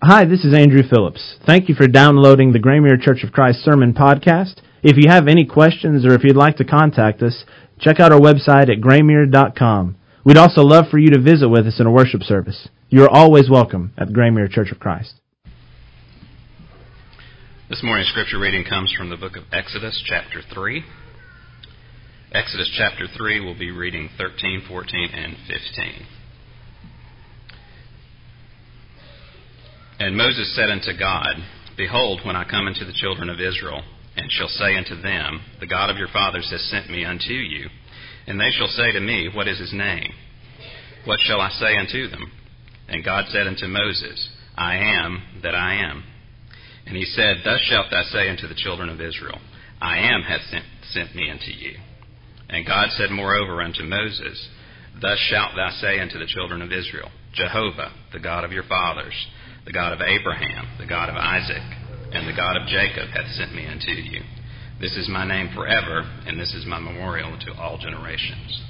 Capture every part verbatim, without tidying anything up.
Hi, this is Andrew Phillips. Thank you for downloading the Graymere Church of Christ Sermon Podcast. If you have any questions or if you'd like to contact us, check out our website at graymere dot com. We'd also love for you to visit with us in a worship service. You are always welcome at the Graymere Church of Christ. This morning's scripture reading comes from the book of Exodus, chapter three. Exodus chapter three, we'll be reading thirteen, fourteen, and fifteen. And Moses said unto God, Behold, when I come unto the children of Israel, and shall say unto them, The God of your fathers has sent me unto you. And they shall say to me, What is his name? What shall I say unto them? And God said unto Moses, I am that I am. And he said, Thus shalt thou say unto the children of Israel, I am hath sent, sent me unto you. And God said moreover unto Moses, Thus shalt thou say unto the children of Israel, Jehovah, the God of your fathers, the God of Abraham, the God of Isaac, and the God of Jacob hath sent me unto you. This is my name forever, and this is my memorial to all generations.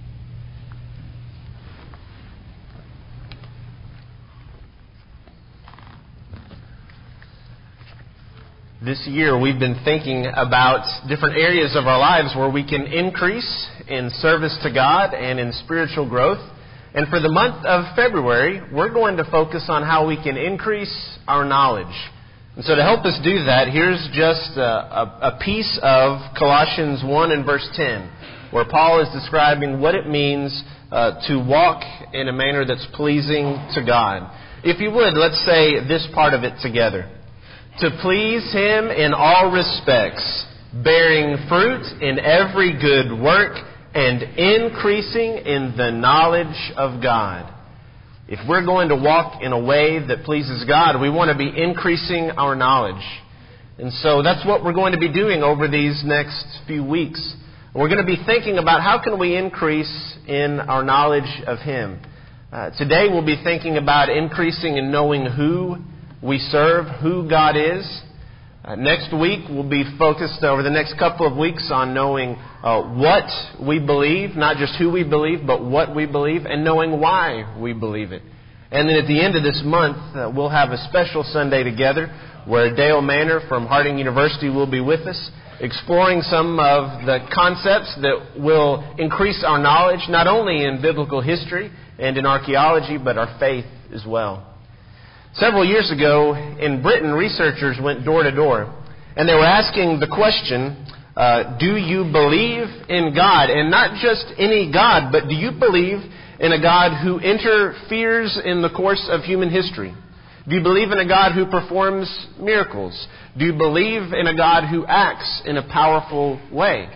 This year we've been thinking about different areas of our lives where we can increase in service to God and in spiritual growth. And for the month of February, we're going to focus on how we can increase our knowledge. And so to help us do that, here's just a, a, a piece of Colossians one and verse ten, where Paul is describing what it means uh, to walk in a manner that's pleasing to God. If you would, let's say this part of it together. To please Him in all respects, bearing fruit in every good work, and increasing in the knowledge of God. If we're going to walk in a way that pleases God, we want to be increasing our knowledge. And so that's what we're going to be doing over these next few weeks. We're going to be thinking about how can we increase in our knowledge of Him. Uh, today we'll be thinking about increasing in knowing who we serve, who God is. Uh, next week, we'll be focused over the next couple of weeks on knowing uh, what we believe, not just who we believe, but what we believe, and knowing why we believe it. And then at the end of this month, uh, we'll have a special Sunday together where Dale Manor from Harding University will be with us, exploring some of the concepts that will increase our knowledge, not only in biblical history and in archaeology, but our faith as well. Several years ago, in Britain, researchers went door to door, and they were asking the question, uh, do you believe in God? And not just any God, but do you believe in a God who interferes in the course of human history? Do you believe in a God who performs miracles? Do you believe in a God who acts in a powerful way?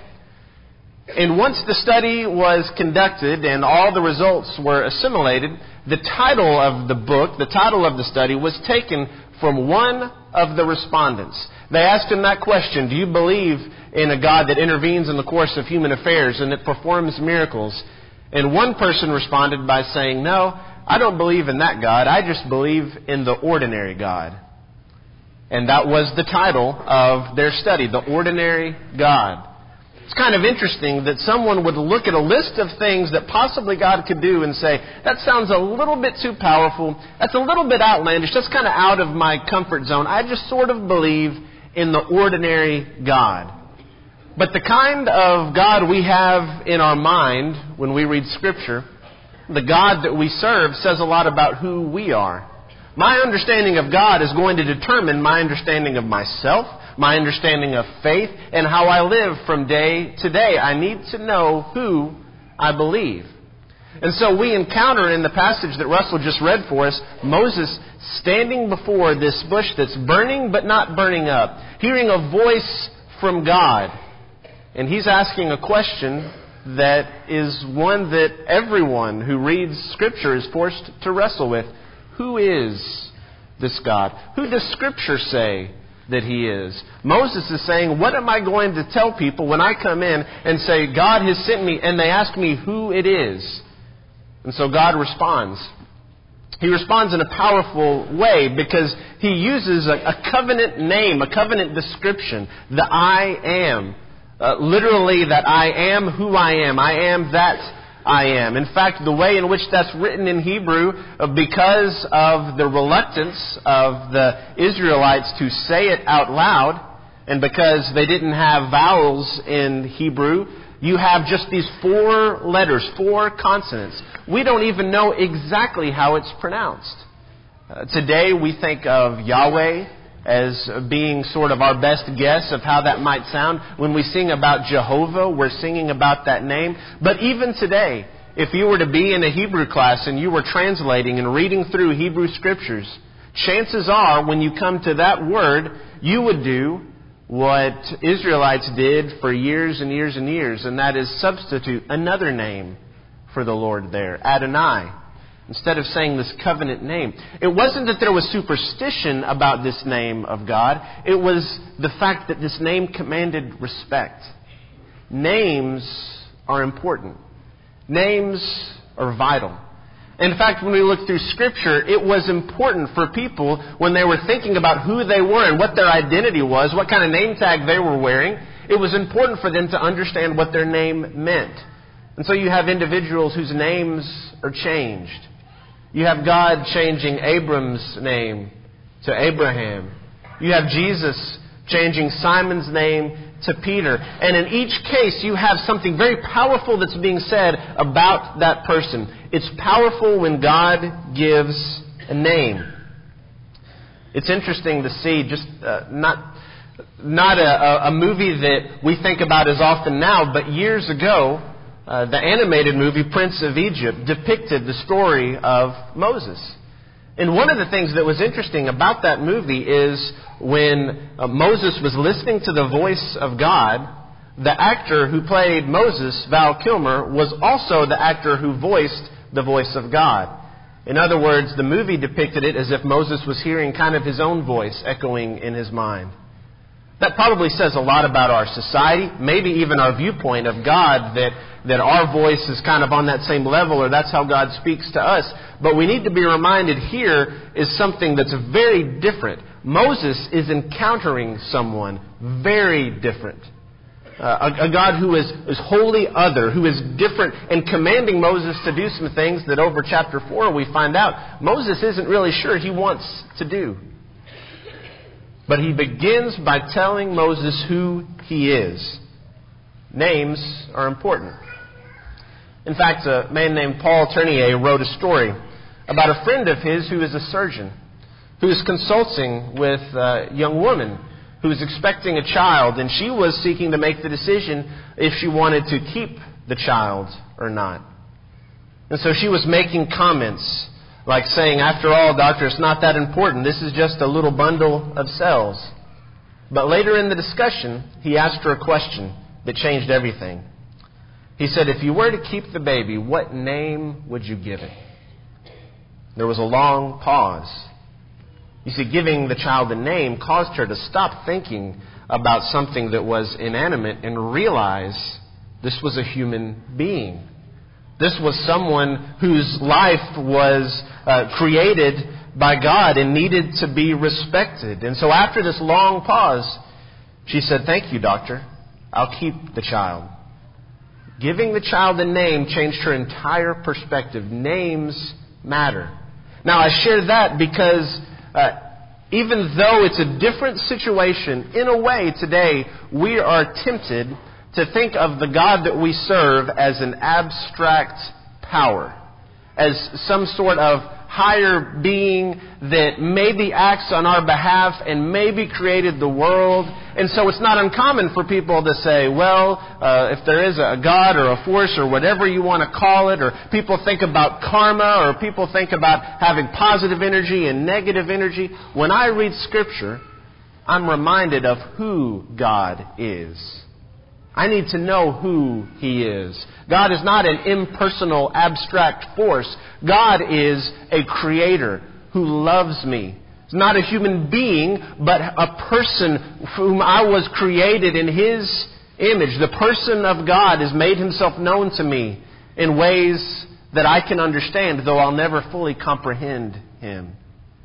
And once the study was conducted and all the results were assimilated, the title of the book, the title of the study, was taken from one of the respondents. They asked him that question, do you believe in a God that intervenes in the course of human affairs and that performs miracles? And one person responded by saying, no, I don't believe in that God. I just believe in the ordinary God. And that was the title of their study, The Ordinary God. It's kind of interesting that someone would look at a list of things that possibly God could do and say, that sounds a little bit too powerful. That's a little bit outlandish. That's kind of out of my comfort zone. I just sort of believe in the ordinary God. But the kind of God we have in our mind when we read Scripture, the God that we serve, says a lot about who we are. My understanding of God is going to determine my understanding of myself, my understanding of faith, and how I live from day to day. I need to know who I believe. And so we encounter in the passage that Russell just read for us, Moses standing before this bush that's burning but not burning up, hearing a voice from God. And he's asking a question that is one that everyone who reads Scripture is forced to wrestle with. Who is this God? Who does Scripture say that He is? Moses is saying, what am I going to tell people when I come in and say, God has sent me, and they ask me who it is? And so God responds. He responds in a powerful way because He uses a, a covenant name, a covenant description, the I am. Uh, literally that I am who I am. I am that I am. In fact, the way in which that's written in Hebrew, because of the reluctance of the Israelites to say it out loud, and because they didn't have vowels in Hebrew, you have just these four letters, four consonants. We don't even know exactly how it's pronounced. Uh, today we think of Yahweh as being sort of our best guess of how that might sound. When we sing about Jehovah, we're singing about that name. But even today, if you were to be in a Hebrew class and you were translating and reading through Hebrew Scriptures, chances are when you come to that word, you would do what Israelites did for years and years and years, and that is substitute another name for the Lord there, Adonai, instead of saying this covenant name. It wasn't that there was superstition about this name of God. It was the fact that this name commanded respect. Names are important. Names are vital. In fact, when we look through Scripture, it was important for people when they were thinking about who they were and what their identity was, what kind of name tag they were wearing. It was important for them to understand what their name meant. And so you have individuals whose names are changed. You have God changing Abram's name to Abraham. You have Jesus changing Simon's name to Peter. And in each case, you have something very powerful that's being said about that person. It's powerful when God gives a name. It's interesting to see, just uh, not not a, a movie that we think about as often now, but years ago, uh, the animated movie Prince of Egypt depicted the story of Moses. And one of the things that was interesting about that movie is when uh, Moses was listening to the voice of God, the actor who played Moses, Val Kilmer, was also the actor who voiced the voice of God. In other words, the movie depicted it as if Moses was hearing kind of his own voice echoing in his mind. That probably says a lot about our society, maybe even our viewpoint of God, that, that our voice is kind of on that same level, or that's how God speaks to us. But we need to be reminded here is something that's very different. Moses is encountering someone very different. Uh, a, a God who is, is wholly other, who is different, and commanding Moses to do some things that over chapter four we find out Moses isn't really sure he wants to do. But he begins by telling Moses who he is. Names are important. In fact, a man named Paul Tournier wrote a story about a friend of his who is a surgeon, who is consulting with a young woman who is expecting a child, and she was seeking to make the decision if she wanted to keep the child or not. And so she was making comments like saying, after all, doctor, it's not that important. This is just a little bundle of cells. But later in the discussion, he asked her a question that changed everything. He said, if you were to keep the baby, what name would you give it? There was a long pause. You see, giving the child a name caused her to stop thinking about something that was inanimate and realize this was a human being. This was someone whose life was uh, created by God and needed to be respected. And so after this long pause, she said, thank you, doctor. I'll keep the child. Giving the child a name changed her entire perspective. Names matter. Now, I share that because uh, even though it's a different situation, in a way today we are tempted to think of the God that we serve as an abstract power, as some sort of higher being that maybe acts on our behalf and maybe created the world. And so it's not uncommon for people to say, well, uh, if there is a God or a force or whatever you want to call it, or people think about karma, or people think about having positive energy and negative energy. When I read Scripture, I'm reminded of who God is. I need to know who He is. God is not an impersonal, abstract force. God is a creator who loves me. He's not a human being, but a person whom I was created in His image. The person of God has made Himself known to me in ways that I can understand, though I'll never fully comprehend Him.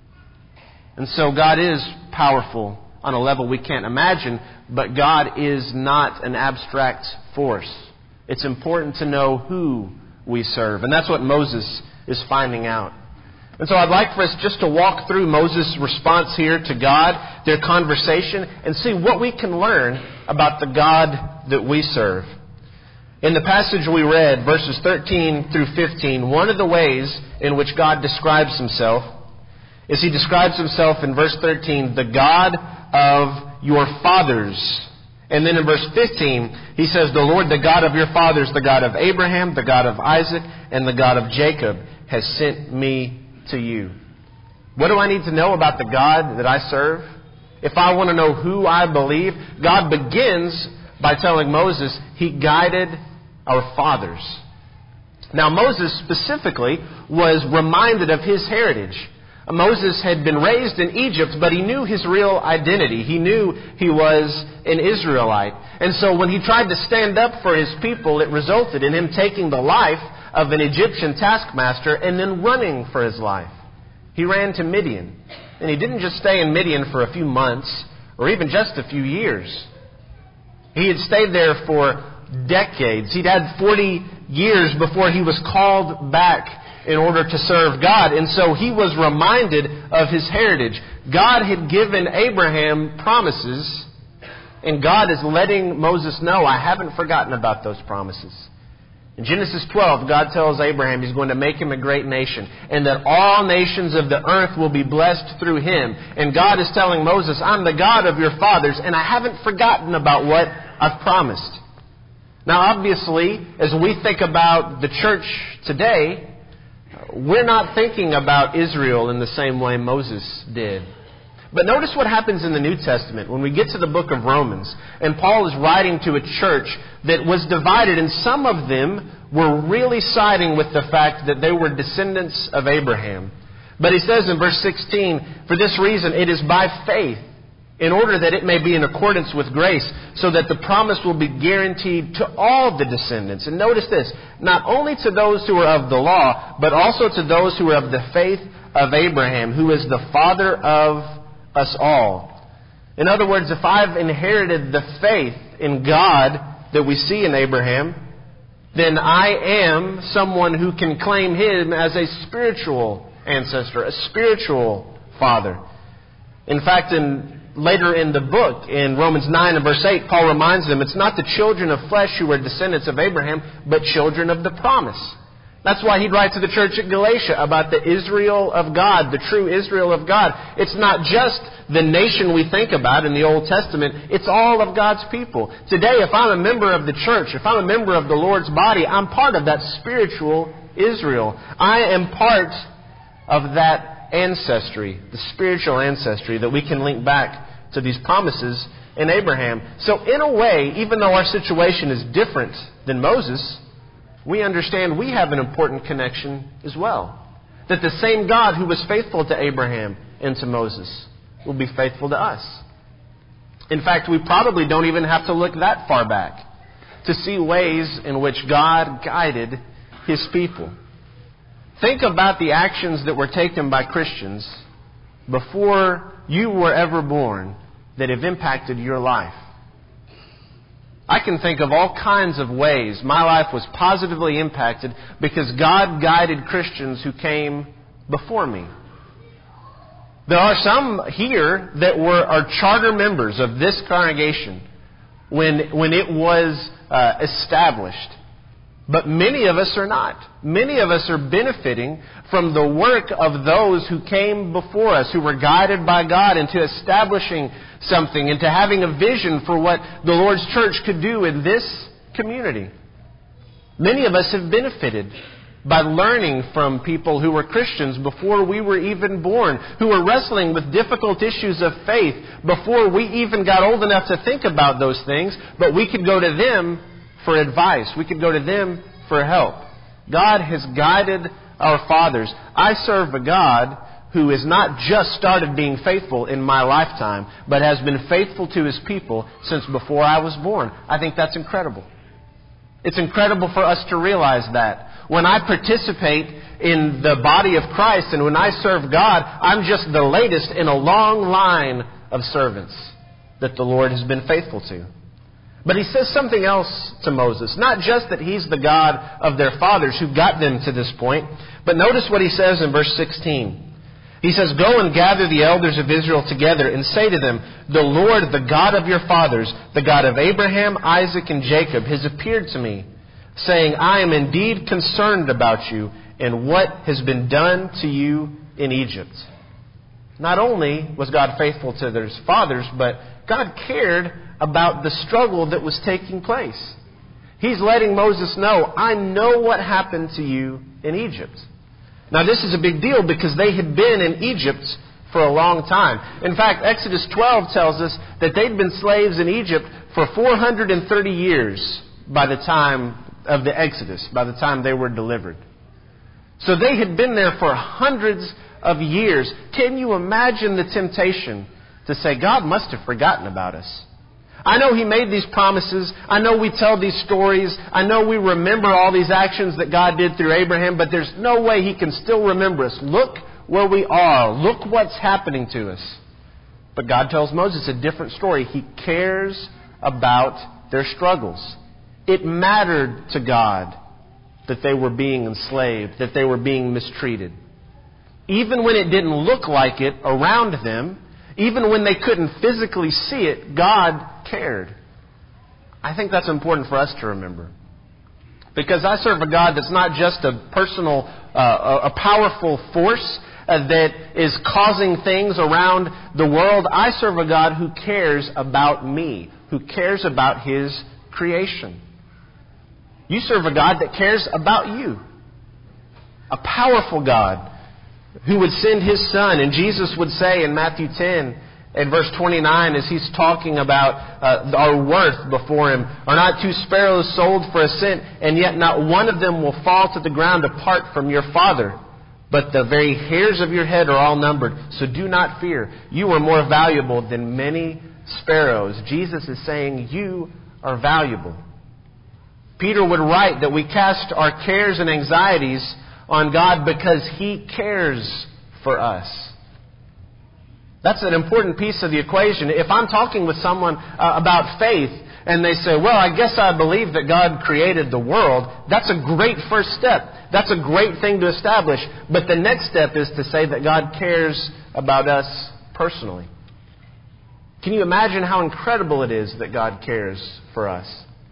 And so God is powerful on a level we can't imagine, but God is not an abstract force. It's important to know who we serve. And that's what Moses is finding out. And so I'd like for us just to walk through Moses' response here to God, their conversation, and see what we can learn about the God that we serve. In the passage we read, verses thirteen through fifteen, one of the ways in which God describes Himself is He describes Himself in verse thirteen, the God of your fathers. And then in verse fifteen, He says, the Lord, the God of your fathers, the God of Abraham, the God of Isaac, and the God of Jacob, has sent me to you. What do I need to know about the God that I serve? If I want to know who I believe, God begins by telling Moses He guided our fathers. Now Moses specifically was reminded of his heritage. Moses had been raised in Egypt, but he knew his real identity. He knew he was an Israelite. And so when he tried to stand up for his people, it resulted in him taking the life of an Egyptian taskmaster and then running for his life. He ran to Midian. And he didn't just stay in Midian for a few months or even just a few years. He had stayed there for decades. He'd had forty years before he was called back in order to serve God. And so he was reminded of his heritage. God had given Abraham promises, and God is letting Moses know, I haven't forgotten about those promises. In Genesis twelve, God tells Abraham He's going to make him a great nation, and that all nations of the earth will be blessed through him. And God is telling Moses, I'm the God of your fathers, and I haven't forgotten about what I've promised. Now, obviously, as we think about the church today, we're not thinking about Israel in the same way Moses did. But notice what happens in the New Testament when we get to the book of Romans. And Paul is writing to a church that was divided, and some of them were really siding with the fact that they were descendants of Abraham. But he says in verse sixteen, for this reason it is by faith, in order that it may be in accordance with grace, so that the promise will be guaranteed to all the descendants. And notice this, not only to those who are of the law, but also to those who are of the faith of Abraham, who is the father of us all. In other words, if I've inherited the faith in God that we see in Abraham, then I am someone who can claim him as a spiritual ancestor, a spiritual father. In fact, in later in the book, in Romans nine and verse eight, Paul reminds them it's not the children of flesh who are descendants of Abraham, but children of the promise. That's why he'd write to the church at Galatia about the Israel of God, the true Israel of God. It's not just the nation we think about in the Old Testament. It's all of God's people. Today, if I'm a member of the church, if I'm a member of the Lord's body, I'm part of that spiritual Israel. I am part of that ancestry, the spiritual ancestry that we can link back to these promises in Abraham. So in a way, even though our situation is different than Moses, we understand we have an important connection as well. That the same God who was faithful to Abraham and to Moses will be faithful to us. In fact, we probably don't even have to look that far back to see ways in which God guided His people. Think about the actions that were taken by Christians before you were ever born that have impacted your life. I can think of all kinds of ways my life was positively impacted because God guided Christians who came before me. There are some here that were are charter members of this congregation when, when it was uh, established. But many of us are not. Many of us are benefiting from the work of those who came before us, who were guided by God into establishing something, into having a vision for what the Lord's church could do in this community. Many of us have benefited by learning from people who were Christians before we were even born, who were wrestling with difficult issues of faith before we even got old enough to think about those things, but we could go to them for advice. We could go to them for help. God has guided our fathers. I serve a God who has not just started being faithful in my lifetime, but has been faithful to His people since before I was born. I think that's incredible. It's incredible for us to realize that. When I participate in the body of Christ and when I serve God, I'm just the latest in a long line of servants that the Lord has been faithful to. But he says something else to Moses. Not just that he's the God of their fathers who got them to this point, but notice what he says in verse sixteen. He says, "Go and gather the elders of Israel together and say to them, the Lord, the God of your fathers, the God of Abraham, Isaac, and Jacob, has appeared to me, saying, I am indeed concerned about you and what has been done to you in Egypt." Not only was God faithful to their fathers, but God cared about the struggle that was taking place. He's letting Moses know, I know what happened to you in Egypt. Now this is a big deal because they had been in Egypt for a long time. In fact, Exodus twelve tells us that they'd been slaves in Egypt for four hundred thirty years by the time of the Exodus, by the time they were delivered. So they had been there for hundreds of years. Can you imagine the temptation to say, God must have forgotten about us? I know He made these promises. I know we tell these stories. I know we remember all these actions that God did through Abraham, but there's no way He can still remember us. Look where we are. Look what's happening to us. But God tells Moses a different story. He cares about their struggles. It mattered to God that they were being enslaved, that they were being mistreated. Even when it didn't look like it around them, even when they couldn't physically see it, God cared. I think that's important for us to remember. Because I serve a God that's not just a personal, uh, a powerful force uh, that is causing things around the world. I serve a God who cares about me, who cares about His creation. You serve a God that cares about you. A powerful God who would send His Son. And Jesus would say in Matthew ten, in verse twenty-nine, as He's talking about uh, our worth before Him, "Are not two sparrows sold for a cent, and yet not one of them will fall to the ground apart from your Father? But the very hairs of your head are all numbered. So do not fear. You are more valuable than many sparrows." Jesus is saying you are valuable. Peter would write that we cast our cares and anxieties on God because He cares for us. That's an important piece of the equation. If I'm talking with someone uh, about faith and they say, well, I guess I believe that God created the world, that's a great first step. That's a great thing to establish. But the next step is to say that God cares about us personally. Can you imagine how incredible it is that God cares for us?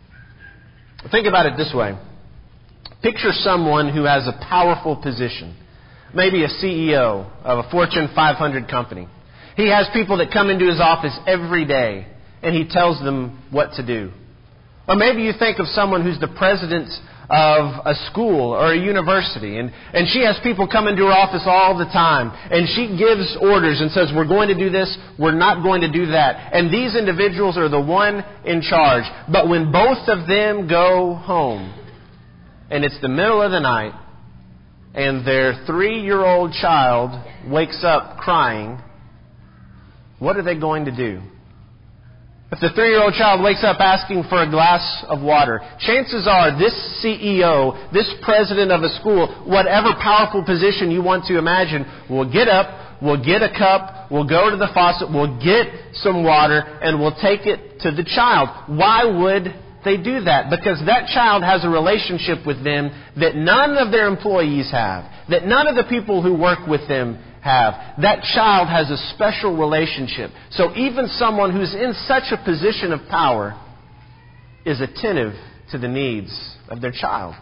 Think about it this way. Picture someone who has a powerful position. Maybe a C E O of a Fortune five hundred company. He has people that come into his office every day and he tells them what to do. Or maybe you think of someone who's the president of a school or a university, and, and she has people come into her office all the time, and she gives orders and says, we're going to do this, we're not going to do that. And these individuals are the one in charge. But when both of them go home, and it's the middle of the night, and their three-year-old child wakes up crying, what are they going to do? If the three-year-old child wakes up asking for a glass of water, chances are this C E O, this president of a school, whatever powerful position you want to imagine, will get up, will get a cup, will go to the faucet, will get some water, and will take it to the child. Why would they do that? Because that child has a relationship with them that none of their employees have, that none of the people who work with them have. That child has a special relationship. So even someone who's in such a position of power is attentive to the needs of their child.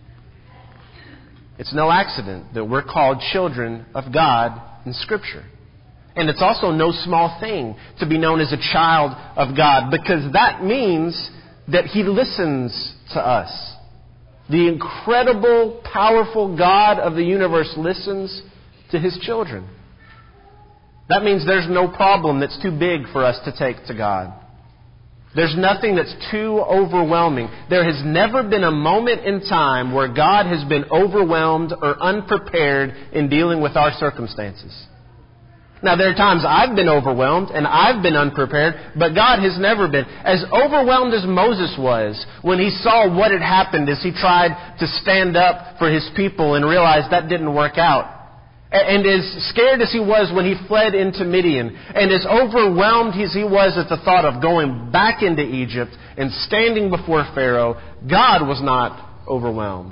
It's no accident that we're called children of God in Scripture. And it's also no small thing to be known as a child of God, because that means that He listens to us. The incredible, powerful God of the universe listens to His children. That means there's no problem that's too big for us to take to God. There's nothing that's too overwhelming. There has never been a moment in time where God has been overwhelmed or unprepared in dealing with our circumstances. Now, there are times I've been overwhelmed and I've been unprepared, but God has never been. As overwhelmed as Moses was when he saw what had happened as he tried to stand up for his people and realized that didn't work out. And as scared as he was when he fled into Midian, and as overwhelmed as he was at the thought of going back into Egypt and standing before Pharaoh, God was not overwhelmed.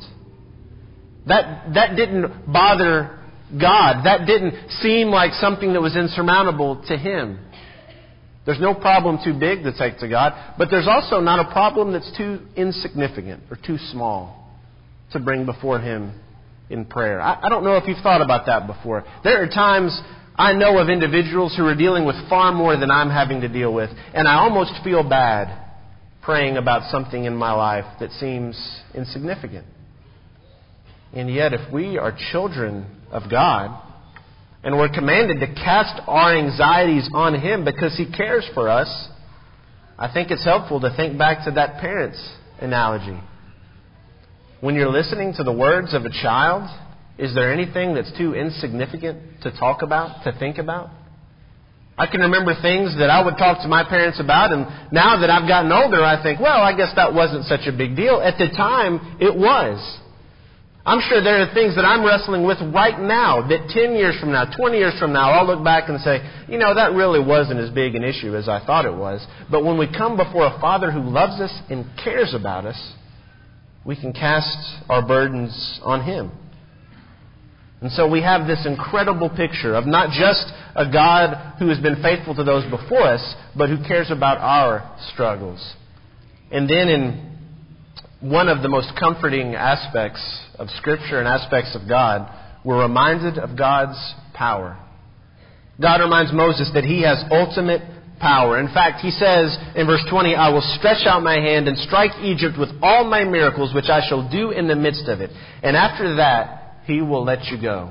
That, that didn't bother God. That didn't seem like something that was insurmountable to him. There's no problem too big to take to God, but there's also not a problem that's too insignificant or too small to bring before him in prayer. I, I don't know if you've thought about that before. There are times I know of individuals who are dealing with far more than I'm having to deal with, and I almost feel bad praying about something in my life that seems insignificant. And yet, if we are children of God, and we're commanded to cast our anxieties on Him because He cares for us, I think it's helpful to think back to that parent's analogy. When you're listening to the words of a child, is there anything that's too insignificant to talk about, to think about? I can remember things that I would talk to my parents about, and now that I've gotten older, I think, well, I guess that wasn't such a big deal. At the time, it was. I'm sure there are things that I'm wrestling with right now that ten years from now, twenty years from now, I'll look back and say, you know, that really wasn't as big an issue as I thought it was. But when we come before a Father who loves us and cares about us, we can cast our burdens on Him. And so we have this incredible picture of not just a God who has been faithful to those before us, but who cares about our struggles. And then in one of the most comforting aspects of Scripture and aspects of God, we're reminded of God's power. God reminds Moses that He has ultimate power. In fact, He says in verse twenty, I will stretch out my hand and strike Egypt with all my miracles, which I shall do in the midst of it. And after that, He will let you go.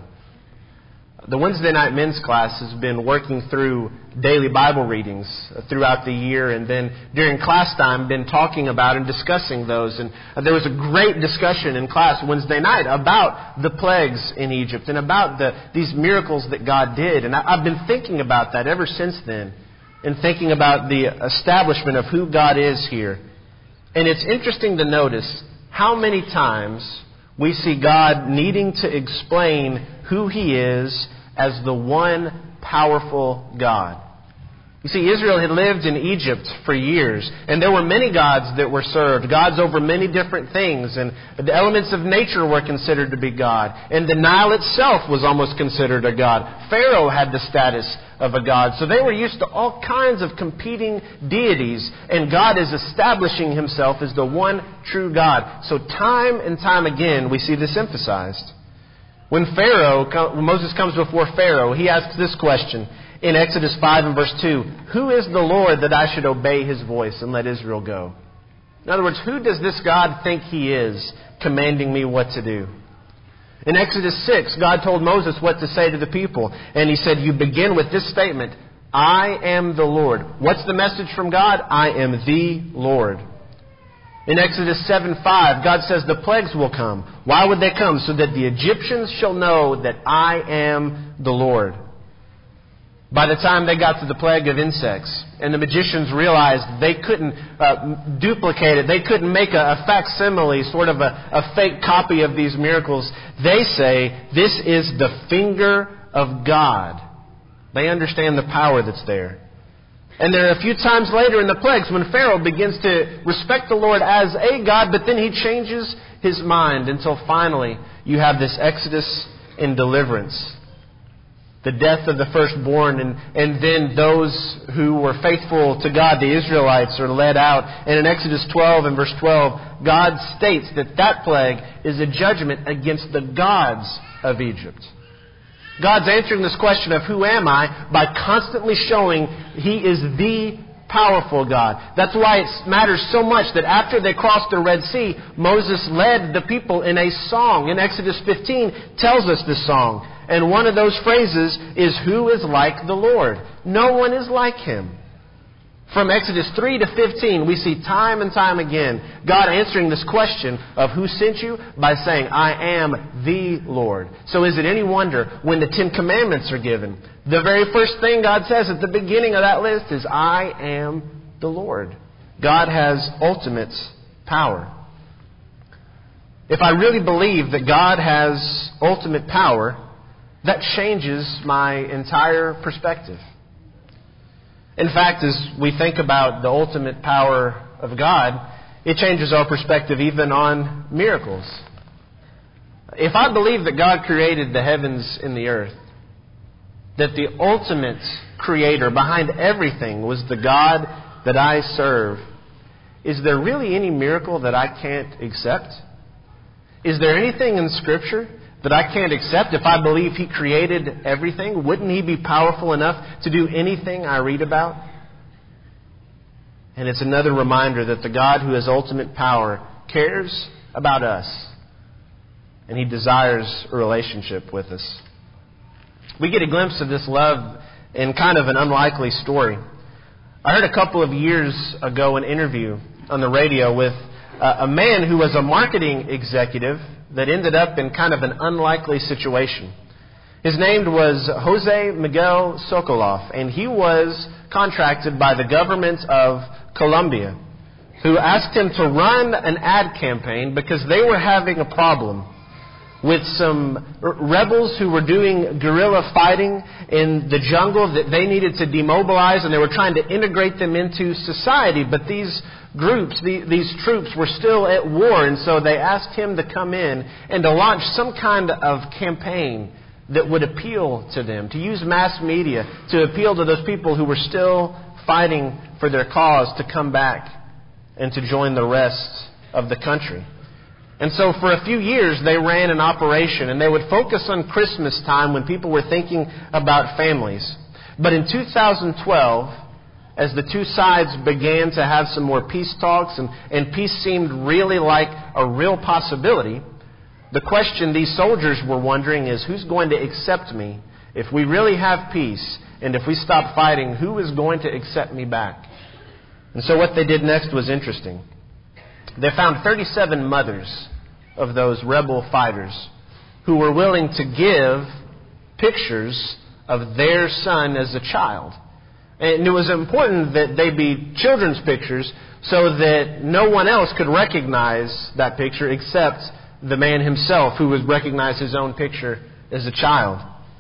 The Wednesday night men's class has been working through daily Bible readings throughout the year, and then during class time been talking about and discussing those. And there was a great discussion in class Wednesday night about the plagues in Egypt and about the, these miracles that God did. And I've been thinking about that ever since then, and thinking about the establishment of who God is here. And it's interesting to notice how many times we see God needing to explain who He is as the one powerful God. You see, Israel had lived in Egypt for years, and there were many gods that were served, gods over many different things, and the elements of nature were considered to be God, and the Nile itself was almost considered a god. Pharaoh had the status of a god, so they were used to all kinds of competing deities, and God is establishing Himself as the one true God. So time and time again, we see this emphasized. When Pharaoh, when Moses comes before Pharaoh, he asks this question in Exodus five and verse two, who is the Lord that I should obey His voice and let Israel go? In other words, who does this God think He is, commanding me what to do? In Exodus six, God told Moses what to say to the people, and He said, you begin with this statement, I am the Lord. What's the message from God? I am the Lord. In Exodus seven five, God says the plagues will come. Why would they come? So that the Egyptians shall know that I am the Lord. By the time they got to the plague of insects, and the magicians realized they couldn't uh, duplicate it, they couldn't make a, a facsimile, sort of a, a fake copy of these miracles, they say, this is the finger of God. They understand the power that's there. And there are a few times later in the plagues when Pharaoh begins to respect the Lord as a God, but then he changes his mind until finally you have this exodus and deliverance. The death of the firstborn, and, and then those who were faithful to God, the Israelites, are led out. And in Exodus twelve and verse twelve, God states that that plague is a judgment against the gods of Egypt. God's answering this question of who am I by constantly showing He is the powerful God. That's why it matters so much that after they crossed the Red Sea, Moses led the people in a song. In Exodus fifteen tells us this song. And one of those phrases is, who is like the Lord? No one is like Him. From Exodus three to fifteen, we see time and time again God answering this question of who sent you by saying, I am the Lord. So is it any wonder when the Ten Commandments are given, the very first thing God says at the beginning of that list is, I am the Lord. God has ultimate power. If I really believe that God has ultimate power, that changes my entire perspective. In fact, as we think about the ultimate power of God, it changes our perspective even on miracles. If I believe that God created the heavens and the earth, that the ultimate creator behind everything was the God that I serve, is there really any miracle that I can't accept? Is there anything in Scripture that I can't accept? If I believe He created everything, wouldn't He be powerful enough to do anything I read about? And it's another reminder that the God who has ultimate power cares about us. And He desires a relationship with us. We get a glimpse of this love in kind of an unlikely story. I heard a couple of years ago an interview on the radio with a man who was a marketing executive that ended up in kind of an unlikely situation. His name was Jose Miguel Sokolov, and he was contracted by the government of Colombia, who asked him to run an ad campaign because they were having a problem with some rebels who were doing guerrilla fighting in the jungle that they needed to demobilize, and they were trying to integrate them into society. But these groups, these troops were still at war, and so they asked him to come in and to launch some kind of campaign that would appeal to them, to use mass media to appeal to those people who were still fighting for their cause to come back and to join the rest of the country. And so for a few years they ran an operation, and they would focus on Christmas time when people were thinking about families. But in two thousand twelve, as the two sides began to have some more peace talks and, and peace seemed really like a real possibility, the question these soldiers were wondering is, who's going to accept me? If we really have peace and if we stop fighting, who is going to accept me back? And so what they did next was interesting. They found thirty-seven mothers of those rebel fighters who were willing to give pictures of their son as a child. And it was important that they be children's pictures so that no one else could recognize that picture except the man himself, who would recognize his own picture as a child.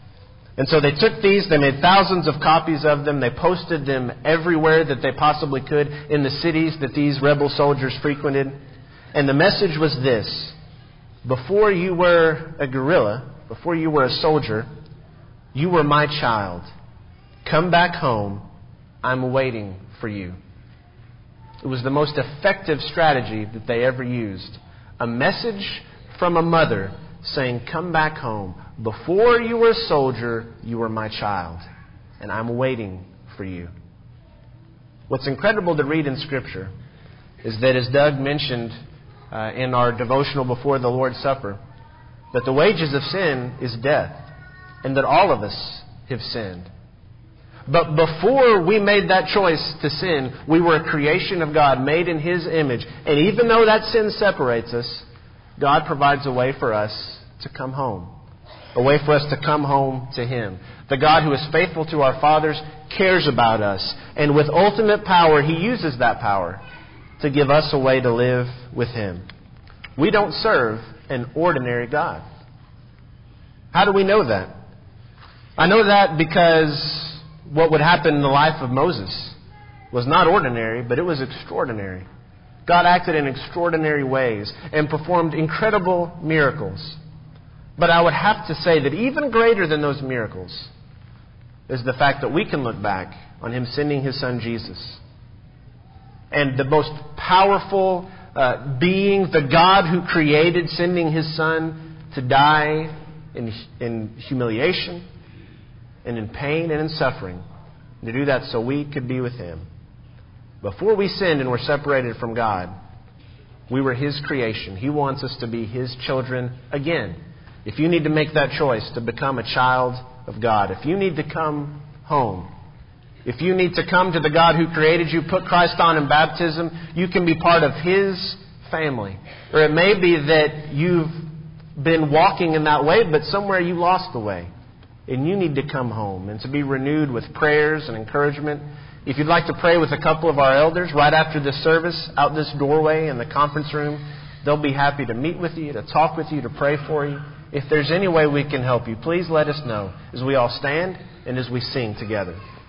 And so they took these, they made thousands of copies of them, they posted them everywhere that they possibly could in the cities that these rebel soldiers frequented. And the message was this: before you were a guerrilla, before you were a soldier, you were my child. Come back home. I'm waiting for you. It was the most effective strategy that they ever used. A message from a mother saying, come back home. Before you were a soldier, you were my child. And I'm waiting for you. What's incredible to read in Scripture is that, as Doug mentioned uh, in our devotional before the Lord's Supper, that the wages of sin is death, and that all of us have sinned. But before we made that choice to sin, we were a creation of God, made in His image. And even though that sin separates us, God provides a way for us to come home. A way for us to come home to Him. The God who is faithful to our fathers cares about us. And with ultimate power, He uses that power to give us a way to live with Him. We don't serve an ordinary God. How do we know that? I know that because what would happen in the life of Moses was not ordinary, but it was extraordinary. God acted in extraordinary ways and performed incredible miracles. But I would have to say that even greater than those miracles is the fact that we can look back on Him sending His Son Jesus. And the most powerful uh, being, the God who created, sending His Son to die in, in humiliation and in pain and in suffering. And to do that so we could be with Him. Before we sinned and were separated from God, we were His creation. He wants us to be His children again. If you need to make that choice to become a child of God, if you need to come home, if you need to come to the God who created you, put Christ on in baptism, you can be part of His family. Or it may be that you've been walking in that way, but somewhere you lost the way. And you need to come home and to be renewed with prayers and encouragement. If you'd like to pray with a couple of our elders right after this service, out this doorway in the conference room, they'll be happy to meet with you, to talk with you, to pray for you. If there's any way we can help you, please let us know as we all stand and as we sing together.